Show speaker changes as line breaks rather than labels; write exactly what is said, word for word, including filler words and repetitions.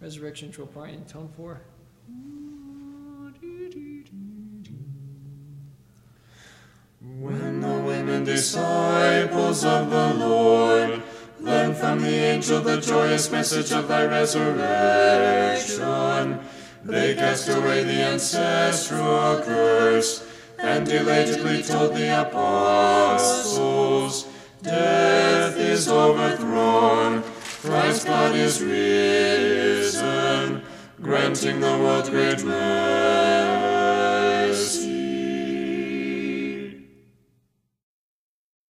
Resurrection Troparian, tone four.
When the women disciples of the Lord learned from the angel the joyous message of thy resurrection, they cast away the ancestral curse and elatedly told the apostles, death is overthrown, Christ God is risen, granting the world great rest.